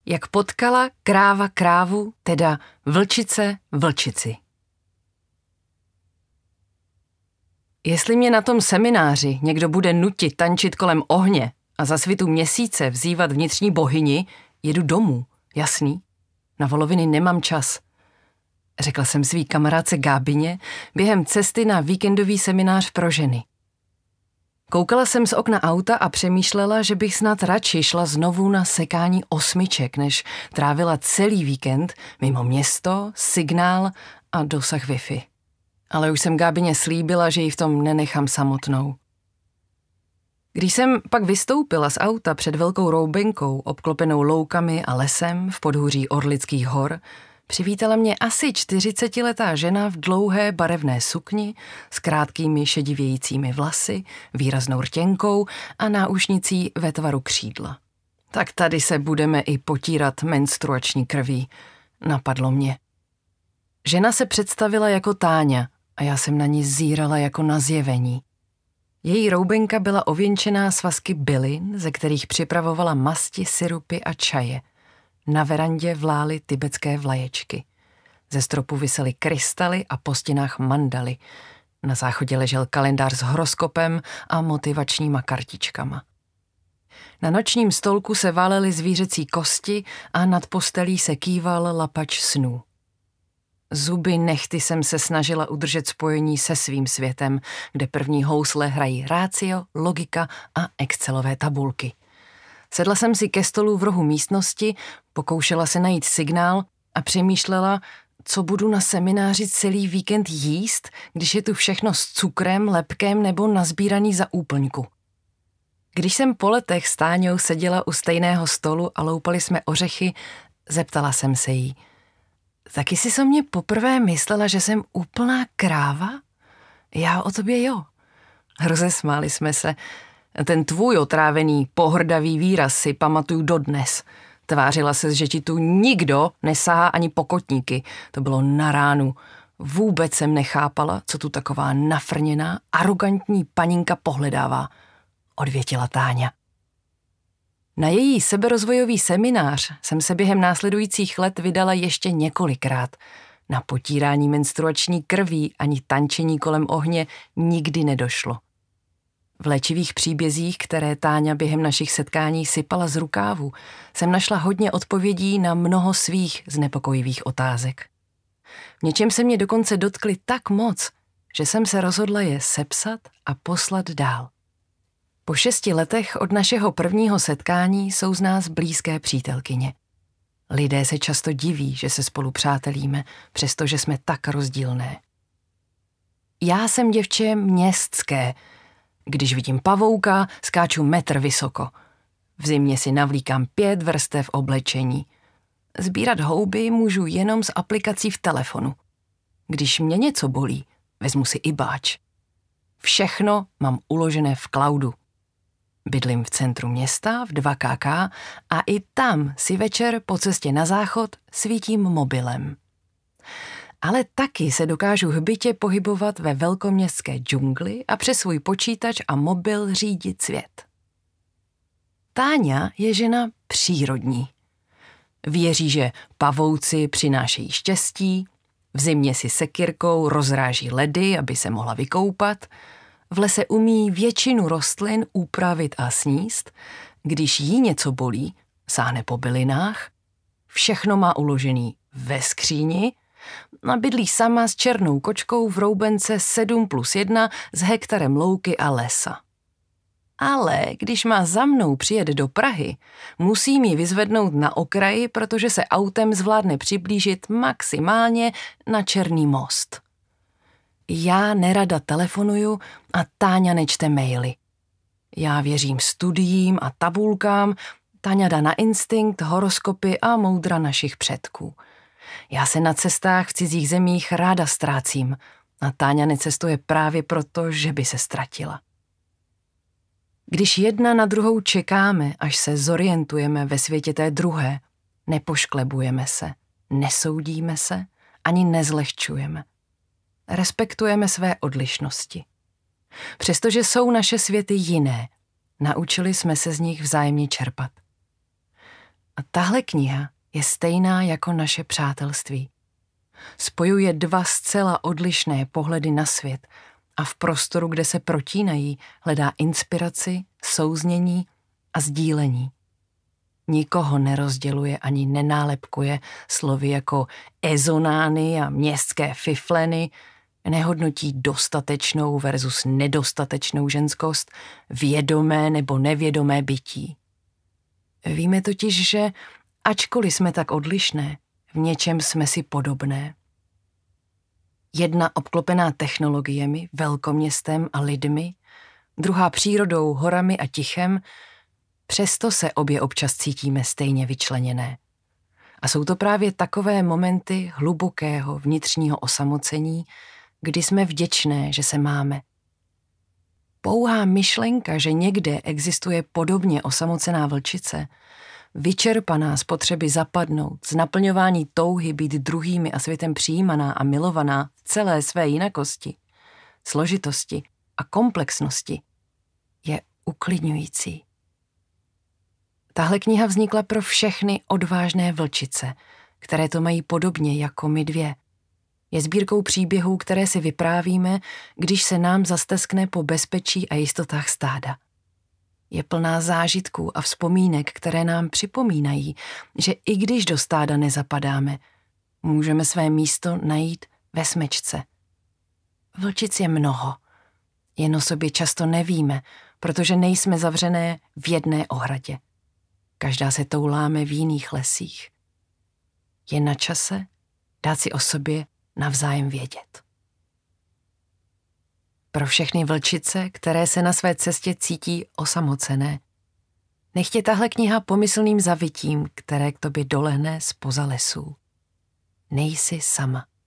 Jak potkala kráva krávu, teda vlčice vlčici. Jestli mě na tom semináři někdo bude nutit tančit kolem ohně a za svitu měsíce vzývat vnitřní bohyni, jedu domů, jasný? Na voloviny nemám čas. Řekla jsem svý kamarádce Gábině během cesty na víkendový seminář pro ženy. Koukala jsem z okna auta a přemýšlela, že bych snad radši šla znovu na sekání osmiček, než trávila celý víkend mimo město, signál a dosah Wi-Fi. Ale už jsem Gábině slíbila, že ji v tom nenechám samotnou. Když jsem pak vystoupila z auta před velkou roubenkou, obklopenou loukami a lesem v podhůří Orlických hor, přivítala mě asi 40letá žena v dlouhé barevné sukni s krátkými šedivějícími vlasy, výraznou rtěnkou a náušnicí ve tvaru křídla. Tak tady se budeme i potírat menstruační krví, napadlo mě. Žena se představila jako Táňa a já jsem na ní zírala jako na zjevení. Její roubenka byla ověnčená svazky bylin, ze kterých připravovala masti, sirupy a čaje. Na verandě vlály tibetské vlaječky. Ze stropu visely krystaly a po stěnách mandaly. Na záchodě ležel kalendář s horoskopem a motivačníma kartičkama. Na nočním stolku se válely zvířecí kosti a nad postelí se kýval lapač snů. Zuby nehty jsem se snažila udržet spojení se svým světem, kde první housle hrají rácio, logika a excelové tabulky. Sedla jsem si ke stolu v rohu místnosti, pokoušela se najít signál a přemýšlela, co budu na semináři celý víkend jíst, když je tu všechno s cukrem, lepkem nebo nazbíraný za úplňku. Když jsem po letech s Táňou seděla u stejného stolu a loupali jsme ořechy, zeptala jsem se jí: taky jsi o mě poprvé myslela, že jsem úplná kráva? Já o tobě jo. Rozesmáli jsme se. Ten tvůj otrávený, pohrdavý výraz si pamatuju dodnes. Tvářila se, že ti tu nikdo nesahá ani pokotníky. To bylo na ránu. Vůbec jsem nechápala, co tu taková nafrněná, arrogantní paninka pohledává. Odvětila Táňa. Na její seberozvojový seminář jsem se během následujících let vydala ještě několikrát. Na potírání menstruační krví ani tančení kolem ohně nikdy nedošlo. V léčivých příbězích, které Táňa během našich setkání sypala z rukávu, jsem našla hodně odpovědí na mnoho svých znepokojivých otázek. V něčem se mě dokonce dotkly tak moc, že jsem se rozhodla je sepsat a poslat dál. Po 6 letech od našeho prvního setkání jsou z nás blízké přítelkyně. Lidé se často diví, že se spolu přátelíme, přestože jsme tak rozdílné. Já jsem děvče městské. Když vidím pavouka, skáču metr vysoko. V zimě si navlíkám 5 vrstev oblečení. Sbírat houby můžu jenom z aplikací v telefonu. Když mě něco bolí, vezmu si ibáč. Všechno mám uložené v cloudu. Bydlím v centru města v 2KK a i tam si večer po cestě na záchod svítím mobilem. Ale taky se dokážu hbitě pohybovat ve velkoměstské džungli a přes svůj počítač a mobil řídit svět. Táňa je žena přírodní. Věří, že pavouci přinášejí štěstí, v zimě si sekyrkou rozráží ledy, aby se mohla vykoupat, v lese umí většinu rostlin upravit a sníst, když jí něco bolí, sáhne po bylinách, všechno má uložený ve skříni a bydlí sama s černou kočkou v roubence 7+1 s hektarem louky a lesa. Ale když má za mnou přijet do Prahy, musím ji vyzvednout na okraji, protože se autem zvládne přiblížit maximálně na Černý most. Já nerada telefonuju a Táňa nečte maily. Já věřím studiím a tabulkám, Táňa dá na instinkt, horoskopy a moudra našich předků. Já se na cestách v cizích zemích ráda ztrácím a Táňa necestuje právě proto, že by se ztratila. Když jedna na druhou čekáme, až se zorientujeme ve světě té druhé, nepošklebujeme se, nesoudíme se, ani nezlehčujeme. Respektujeme své odlišnosti. Přestože jsou naše světy jiné, naučili jsme se z nich vzájemně čerpat. A tahle kniha je stejná jako naše přátelství. Spojuje dva zcela odlišné pohledy na svět a v prostoru, kde se protínají, hledá inspiraci, souznění a sdílení. Nikoho nerozděluje ani nenálepkuje slovy jako ezonány a městské fifleny, nehodnotí dostatečnou versus nedostatečnou ženskost, vědomé nebo nevědomé bytí. Víme totiž, že ačkoliv jsme tak odlišné, v něčem jsme si podobné. Jedna obklopená technologiemi, velkoměstem a lidmi, druhá přírodou, horami a tichem, přesto se obě občas cítíme stejně vyčleněné. A jsou to právě takové momenty hlubokého vnitřního osamocení, kdy jsme vděčné, že se máme. Pouhá myšlenka, že někde existuje podobně osamocená vlčice, vyčerpaná z potřeby zapadnout, z naplňování touhy být druhými a světem přijímaná a milovaná v celé své jinakosti, složitosti a komplexnosti, je uklidňující. Tahle kniha vznikla pro všechny odvážné vlčice, které to mají podobně jako my dvě. Je sbírkou příběhů, které si vyprávíme, když se nám zasteskne po bezpečí a jistotách stáda. Je plná zážitků a vzpomínek, které nám připomínají, že i když do stáda nezapadáme, můžeme své místo najít ve smečce. Vlčic je mnoho, jen o sobě často nevíme, protože nejsme zavřené v jedné ohradě. Každá se touláme v jiných lesích. Je na čase dát si o sobě navzájem vědět. Pro všechny vlčice, které se na své cestě cítí osamocené, nech tě tahle kniha pomyslným zavitím, které k tobě dolehne zpoza lesů. Nejsi sama.